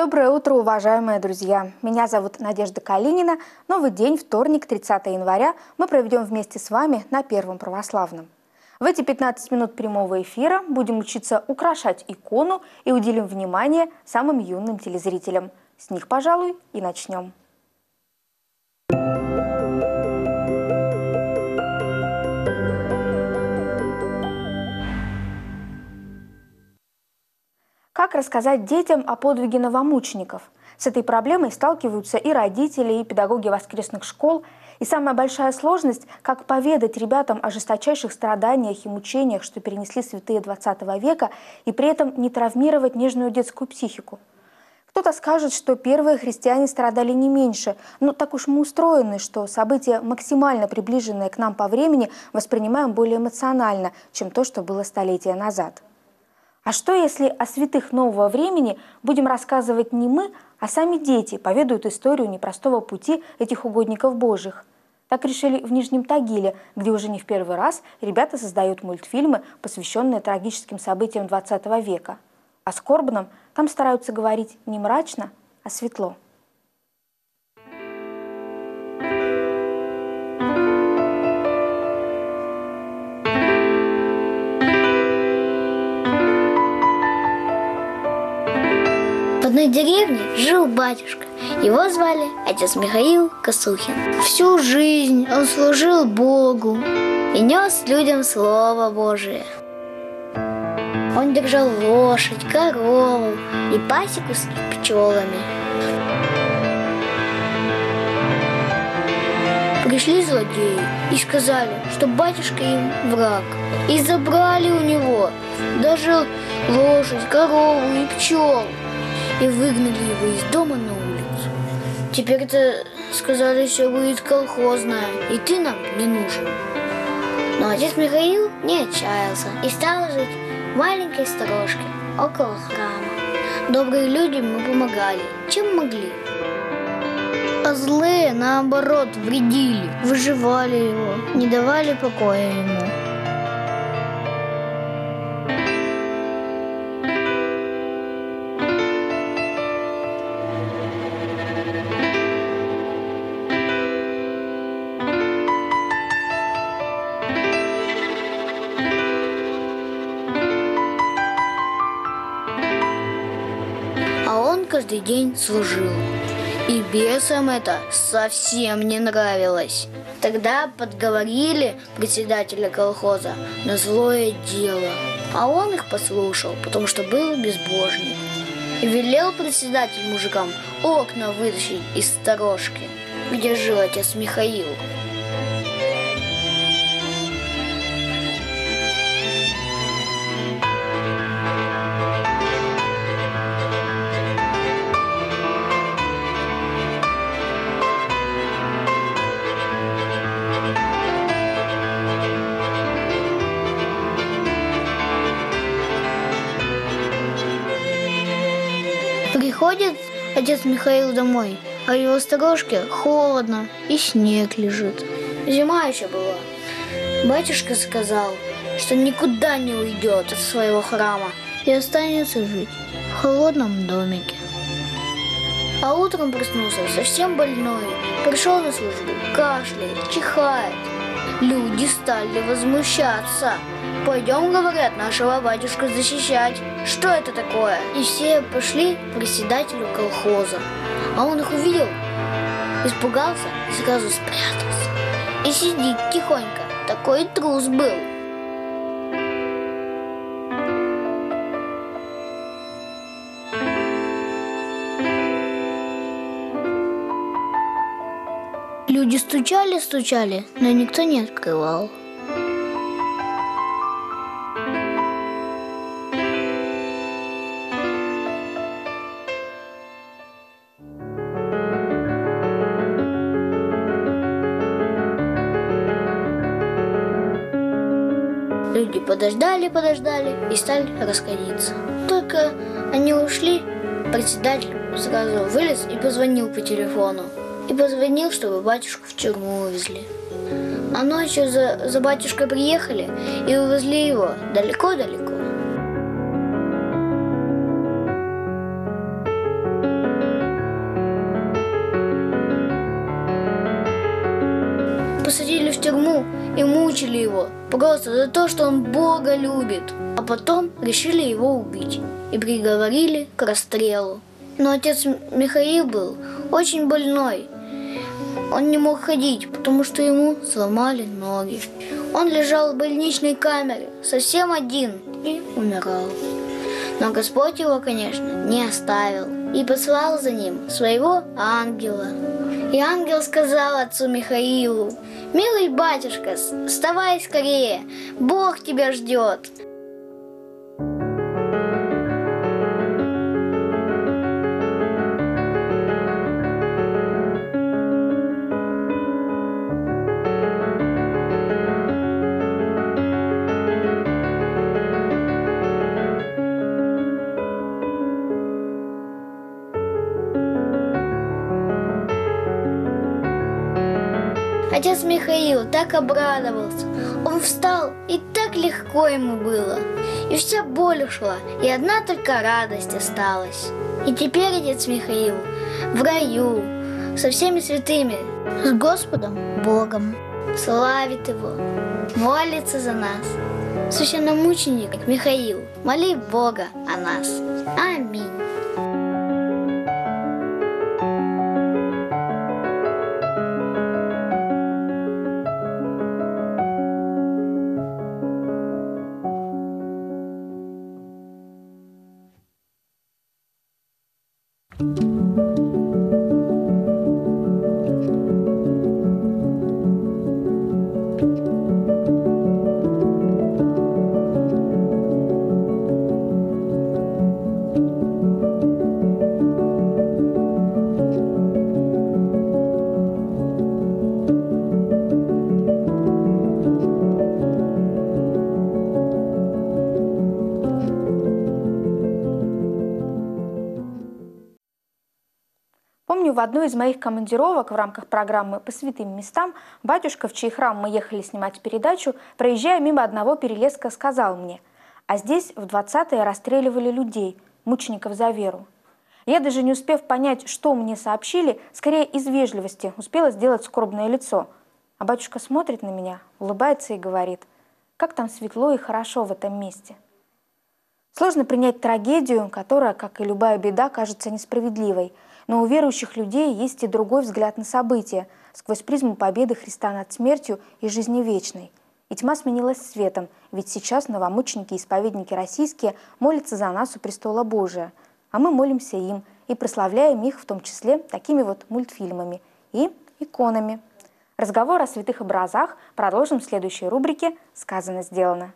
Доброе утро, уважаемые друзья! Меня зовут Надежда Калинина. Новый день, вторник, 30 января, мы проведем вместе с вами на Первом Православном. В эти 15 минут прямого эфира будем учиться украшать икону и уделим внимание самым юным телезрителям. С них, пожалуй, и начнем. Как рассказать детям о подвиге новомучеников? С этой проблемой сталкиваются и родители, и педагоги воскресных школ. И самая большая сложность – как поведать ребятам о жесточайших страданиях и мучениях, что перенесли святые XX века, и при этом не травмировать нежную детскую психику. Кто-то скажет, что первые христиане страдали не меньше, но так уж мы устроены, что события, максимально приближенные к нам по времени, воспринимаем более эмоционально, чем то, что было столетия назад. А что, если о святых нового времени будем рассказывать не мы, а сами дети поведают историю непростого пути этих угодников Божьих? Так решили в Нижнем Тагиле, где уже не в первый раз ребята создают мультфильмы, посвященные трагическим событиям XX века. О скорбном там стараются говорить не мрачно, а светло. В одной деревне жил батюшка. Его звали отец Михаил Косухин. Всю жизнь он служил Богу и нес людям Слово Божие. Он держал лошадь, корову и пасеку с пчелами. Пришли злодеи и сказали, что батюшка им враг. И забрали у него даже лошадь, корову и пчел. И выгнали его из дома на улицу. Теперь-то, сказали, все будет колхозное, и ты нам не нужен. Но отец Михаил не отчаялся и стал жить в маленькой сторожке около храма. Добрые люди ему помогали, чем могли. А злые, наоборот, вредили, выживали его, не давали покоя ему. Каждый день служил. И бесам это совсем не нравилось. Тогда подговорили председателя колхоза на злое дело. А он их послушал, потому что был безбожник. И велел председатель мужикам окна вытащить из сторожки, где жил отец Михаил. Приходит отец Михаил домой, а в его сторожке холодно и снег лежит. Зима еще была. Батюшка сказал, что никуда не уйдет от своего храма и останется жить в холодном домике. А утром проснулся совсем больной, пришел на службу, кашляет, чихает. Люди стали возмущаться. Пойдем, говорят, нашего батюшку защищать. Что это такое? И все пошли к председателю колхоза. А он их увидел, испугался и сразу спрятался. И сидит тихонько. Такой трус был. Люди стучали, но никто не открывал. Люди подождали и стали расходиться. Только они ушли, председатель сразу вылез и позвонил по телефону. И позвонил, чтобы батюшку в тюрьму увезли. А ночью за батюшкой приехали и увезли его далеко-далеко. тюрьму и мучили его просто за то, что он Бога любит. А потом решили его убить и приговорили к расстрелу. Но отец Михаил был очень больной. Он не мог ходить, потому что ему сломали ноги. Он лежал в больничной камере, совсем один, и умирал. Но Господь его, конечно, не оставил и послал за ним своего ангела. И ангел сказал отцу Михаилу: «Милый батюшка, вставай скорее, Бог тебя ждет». Отец Михаил так обрадовался. Он встал, и так легко ему было. И вся боль ушла, и одна только радость осталась. И теперь отец Михаил в раю со всеми святыми, с Господом Богом, славит Его, молится за нас. Священномученик Михаил, моли Бога о нас. Аминь. Помню, в одной из моих командировок в рамках программы «По святым местам» батюшка, в чей храм мы ехали снимать передачу, проезжая мимо одного перелеска, сказал мне: «А здесь в 20-е расстреливали людей, мучеников за веру». Я, даже не успев понять, что мне сообщили, скорее из вежливости успела сделать скорбное лицо. А батюшка смотрит на меня, улыбается и говорит: «Как там светло и хорошо в этом месте». Сложно принять трагедию, которая, как и любая беда, кажется несправедливой. Но у верующих людей есть и другой взгляд на события, сквозь призму победы Христа над смертью и жизни вечной. И тьма сменилась светом, ведь сейчас новомученики и исповедники российские молятся за нас у престола Божия, а мы молимся им и прославляем их в том числе такими вот мультфильмами и иконами. Разговор о святых образах продолжим в следующей рубрике «Сказано, сделано».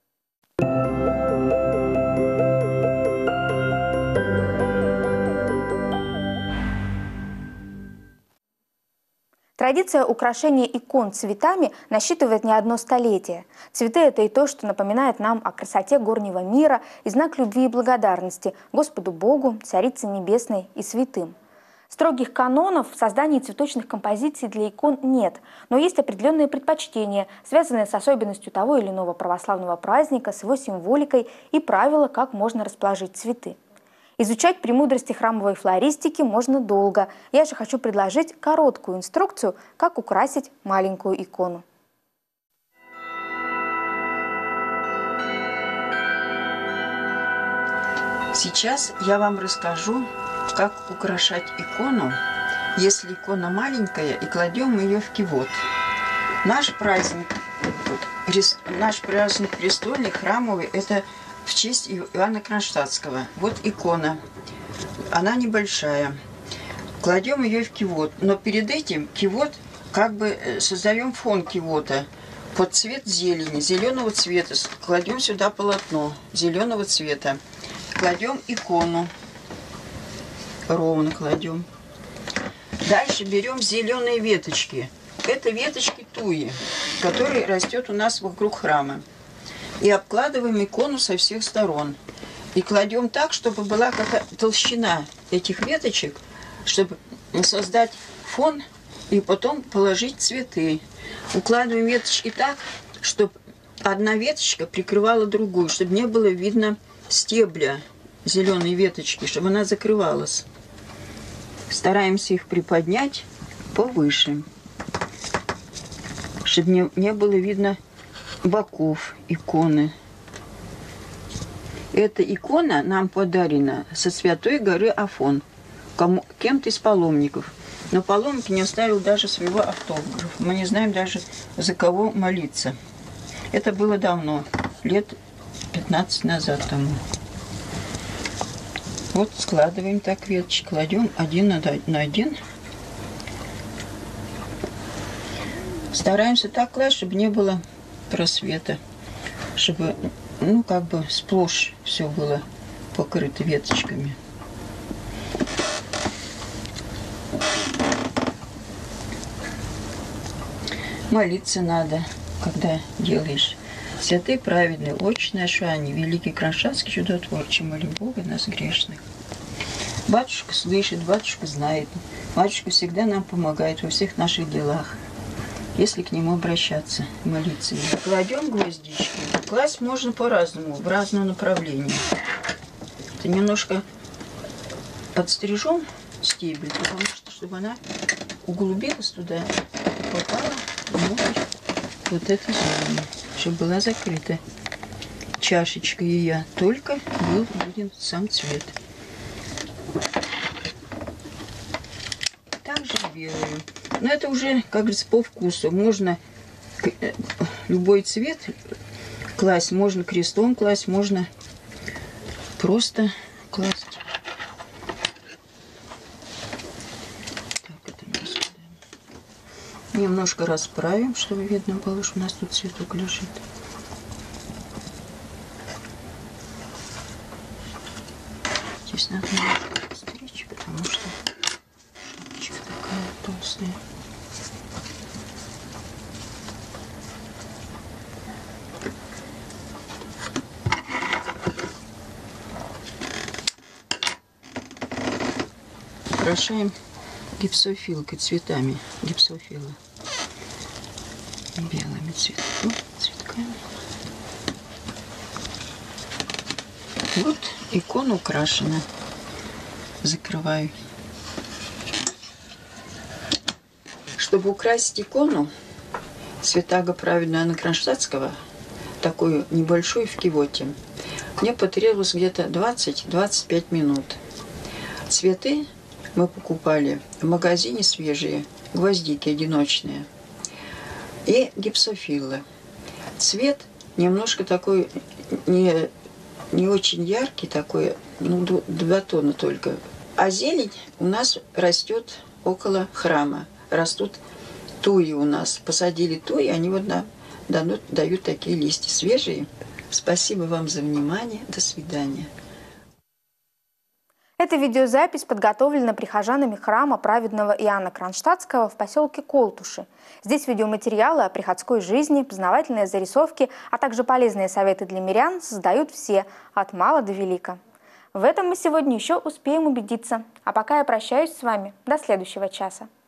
Традиция украшения икон цветами насчитывает не одно столетие. Цветы – это и то, что напоминает нам о красоте горнего мира и знак любви и благодарности Господу Богу, Царице Небесной и святым. Строгих канонов в создании цветочных композиций для икон нет, но есть определенные предпочтения, связанные с особенностью того или иного православного праздника, с его символикой и правила, как можно расположить цветы. Изучать премудрости храмовой флористики можно долго. Я же хочу предложить короткую инструкцию, как украсить маленькую икону. Сейчас я вам расскажу, как украшать икону, если икона маленькая, и кладем ее в кивот. Наш праздник престольный, храмовый, это в честь Иоанна Кронштадтского. Вот икона. Она небольшая. Кладем ее в кивот. Но перед этим кивот, как бы создаем фон кивота под цвет зелени, зеленого цвета. Кладем сюда полотно зеленого цвета. Кладем икону. Ровно кладем. Дальше берем зеленые веточки. Это веточки туи, которые растет у нас вокруг храма. И обкладываем икону со всех сторон. И кладем так, чтобы была какая-то толщина этих веточек, чтобы создать фон и потом положить цветы. Укладываем веточки так, чтобы одна веточка прикрывала другую, чтобы не было видно стебля зеленой веточки, чтобы она закрывалась. Стараемся их приподнять повыше, чтобы не было видно боков иконы. Эта икона нам подарена со Святой горы Афон, кем-то из паломников. Но паломник не оставил даже своего автографа. Мы не знаем даже, за кого молиться. Это было давно, лет 15 назад тому. Вот складываем так веточки, кладем один на один. Стараемся так класть, чтобы не было просвета, чтобы, ну, как бы сплошь все было покрыто веточками. Молиться надо, когда делаешь. Святые праведные, очи наши они, великий Кронштадтский чудотворче, молим Бога нас грешных. Батюшка слышит, батюшка знает. Батюшка всегда нам помогает во всех наших делах, если к нему обращаться, молиться. Кладем гвоздички. Класть можно по-разному, в разном направлении. Это немножко подстрижем стебель, потому что, чтобы она углубилась туда и попала внутрь вот этой зоны, чтобы была закрыта чашечка ее, только был виден сам цвет. Также белую. Но это уже, как говорится, по вкусу. Можно любой цвет класть, можно крестом класть, можно просто класть. Так, это немножко расправим, чтобы видно было, что у нас тут цветок лежит. Здесь надо немножко подстричь, потому что шапочка такая толстая. Украшаем гипсофилкой, цветами гипсофила. Белыми цветками. Вот икона украшена. Закрываю. Чтобы украсить икону Святаго праведного Иоанна Кронштадтского, такую небольшую в кивоте, мне потребовалось где-то 20-25 минут. Цветы мы покупали в магазине свежие, гвоздики одиночные и гипсофилы. Цвет немножко такой не очень яркий, такой, ну, 2 тона только. А зелень у нас растет около храма. Растут туи у нас. Посадили туи, они вот дают такие листья свежие. Спасибо вам за внимание. До свидания. Эта видеозапись подготовлена прихожанами храма праведного Иоанна Кронштадтского в поселке Колтуши. Здесь видеоматериалы о приходской жизни, познавательные зарисовки, а также полезные советы для мирян создают все, от мала до велика. В этом мы сегодня еще успеем убедиться. А пока я прощаюсь с вами. До следующего часа.